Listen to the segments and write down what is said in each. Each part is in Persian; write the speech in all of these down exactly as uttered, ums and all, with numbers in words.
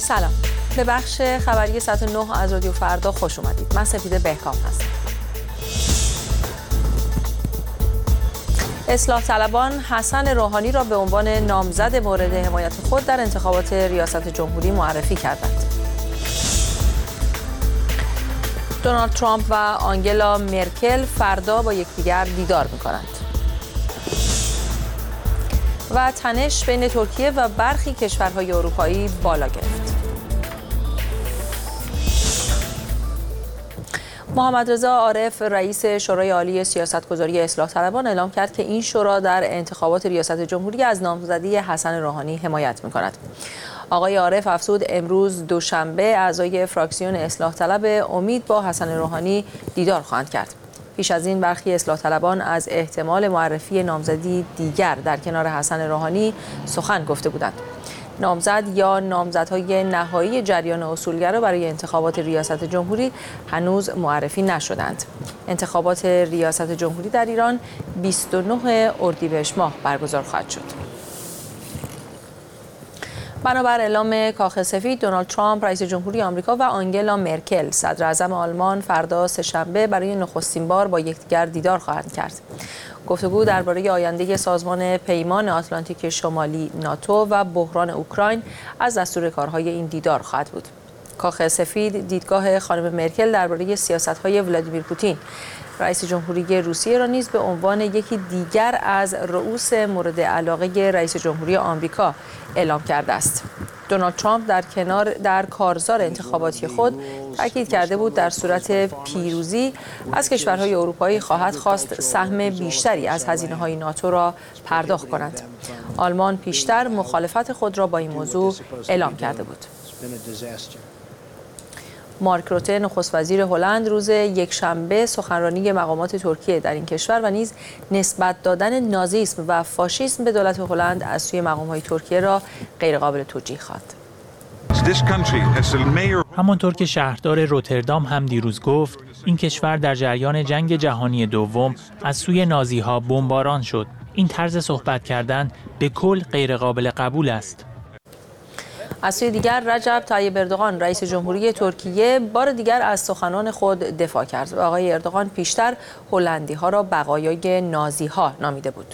سلام، به بخش خبری ساعت نه از رادیو فردا خوش اومدید. من سپیده بهکام هستم. اصلاح طلبان حسن روحانی را به عنوان نامزد مورد حمایت خود در انتخابات ریاست جمهوری معرفی کردند. دونالد ترامپ و آنگلا مرکل فردا با یکدیگر دیدار می‌کنند. و تنش بین ترکیه و برخی کشورهای اروپایی بالا گرفت. محمد رضا عارف رئیس شورای عالی سیاستگذاری اصلاح طلبان اعلام کرد که این شورا در انتخابات ریاست جمهوری از نامزدی حسن روحانی حمایت می‌کند. آقای عارف افزود امروز دوشنبه اعضای فراکسیون اصلاح طلب امید با حسن روحانی دیدار خواهند کرد. پیش از این برخی اصلاح طلبان از احتمال معرفی نامزدی دیگر در کنار حسن روحانی سخن گفته بودند. نامزد یا نامزدهای نهایی جریان اصولگرا برای انتخابات ریاست جمهوری هنوز معرفی نشدند. انتخابات ریاست جمهوری در ایران بیست و نه اردیبهشت ماه برگزار خواهد شد. بنابر اعلام کاخ سفید، دونالد ترامپ رئیس جمهوری آمریکا و آنگلا مرکل صدر اعظم آلمان فردا سه‌شنبه برای نخستین بار با یکدیگر دیدار خواهند کرد. گفتگو درباره آینده سازمان پیمان آتلانتیک شمالی ناتو و بحران اوکراین از دستور کارهای این دیدار خواهد بود. کاخ سفید دیدگاه خانم مرکل درباره سیاست‌های ولادیمیر پوتین رئیس جمهوری روسیه را نیز به عنوان یکی دیگر از رؤوس مورد علاقه رئیس جمهوری آمریکا اعلام کرده است. دونالد ترامپ در کنار در کارزار انتخاباتی خود تاکید کرده بود در صورت پیروزی از کشورهای اروپایی خواهد خواست سهم بیشتری از هزینه‌های ناتو را پرداخت کنند. آلمان پیشتر مخالفت خود را با این موضوع اعلام کرده بود. مارک روته نخست وزیر هلند روز یکشنبه سخنرانی مقامات ترکیه در این کشور و نیز نسبت دادن نازیسم و فاشیسم به دولت هلند از سوی مقام‌های ترکیه را غیرقابل توجیه خواند. همانطور که شهردار روتردام هم دیروز گفت، این کشور در جریان جنگ جهانی دوم از سوی نازی‌ها بمباران شد. این طرز صحبت کردن به کل غیرقابل قبول است. از سوی دیگر رجب طیب اردوغان رئیس جمهوری ترکیه بار دیگر از سخنان خود دفاع کرد. آقای اردوغان پیشتر هلندی ها را بقایای نازی ها نامیده بود.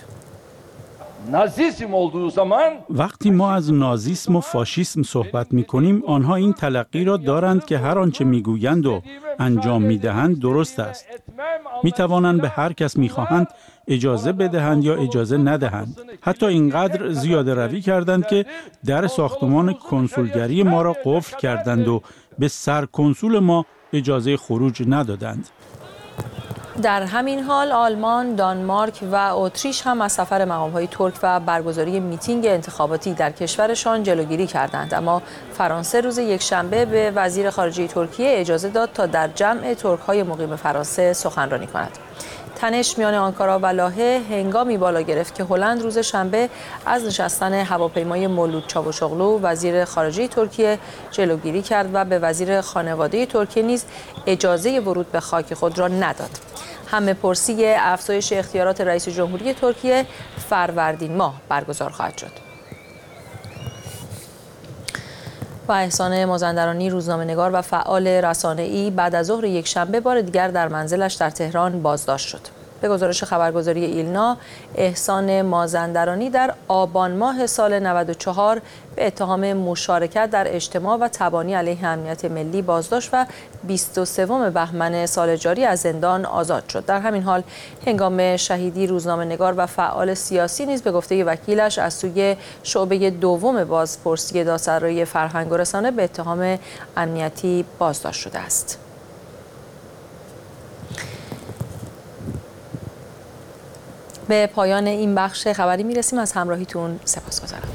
وقتی ما از نازیسم و فاشیسم صحبت می کنیم، آنها این تلقی را دارند که هر آنچه می گویند و انجام می دهند درست است. می توانند به هر کس می خواهند اجازه بدهند یا اجازه ندهند. حتی اینقدر زیاده روی کردند که در ساختمان کنسولگری ما را قفل کردند و به سرکنسول ما اجازه خروج ندادند. در همین حال آلمان، دانمارک و اتریش هم از سفر مقام‌های ترک و برگزاری میتینگ انتخاباتی در کشورشان جلوگیری کردند، اما فرانسه روز یکشنبه به وزیر خارجه ترکیه اجازه داد تا در جمع ترک‌های مقیم فرانسه سخنرانی کند. تنش میان آنکارا و لاهه هنگامی بالا گرفت که هلند روز شنبه از نشستن هواپیمای مولود چاوشوغلو وزیر خارجه ترکیه جلوگیری کرد و به وزیر خانواده ترکیه نیز اجازه ورود به خاک خود را نداد. همه پرسی افزایش اختیارات رئیس جمهوری ترکیه فروردین ماه برگزار خواهد شد. و احسان مازندرانی روزنامه‌نگار و فعال رسانه‌ای بعد از ظهر یکشنبه بار دیگر در منزلش در تهران بازداشت شد. به گزارش خبرگزاری ایلنا، احسان مازندرانی در آبان ماه سال نود و چهار به اتهام مشارکت در اجتماع و تبانی علیه امنیت ملی بازداشت و بیست و سوم بهمن سال جاری از زندان آزاد شد. در همین حال هنگام شهیدی روزنامه‌نگار و فعال سیاسی نیز به گفته وکیلش از سوی شعبه دوم بازپرسی دادسرای فرهنگ و رسانه به اتهام امنیتی بازداشت شده است. به پایان این بخش خبری میرسیم. از همراهیتون سپاسگزارم.